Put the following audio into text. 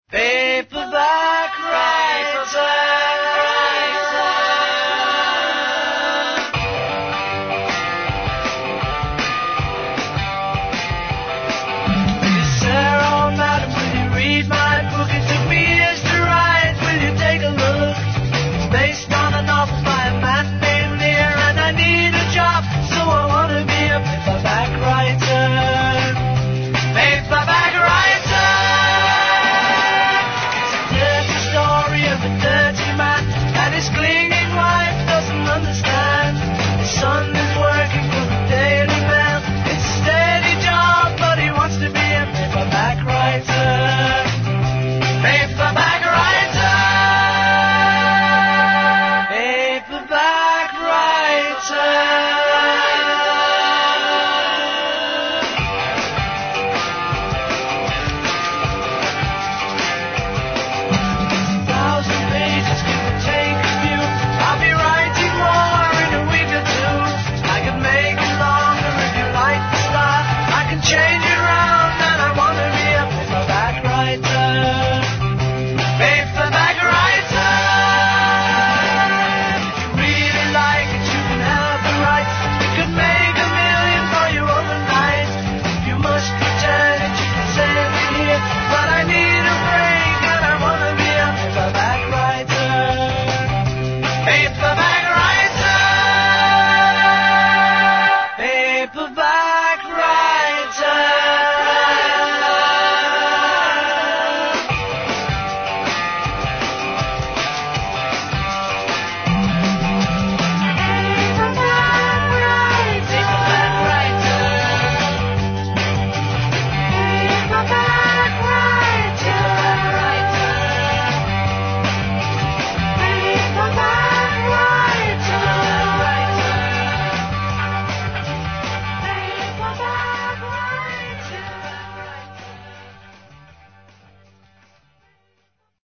Paperback Sarah, madam, will you read my book? It took me years to write. Will you take a look? It's based on a novel by a man named Lear, and I need a job, so I want to be a paperback writer. Paperback writer. It's a dirty story of a dirty man, and his clinging wife doesn't understand. His son is working for the Daily Mail. It's a steady job, but he wants to be a paperback writer. Paperback writer. Paperback writer. I'll be writing more in a week or two. I can make it longer if you like the style. I can change it round, and I want to be a paperback writer.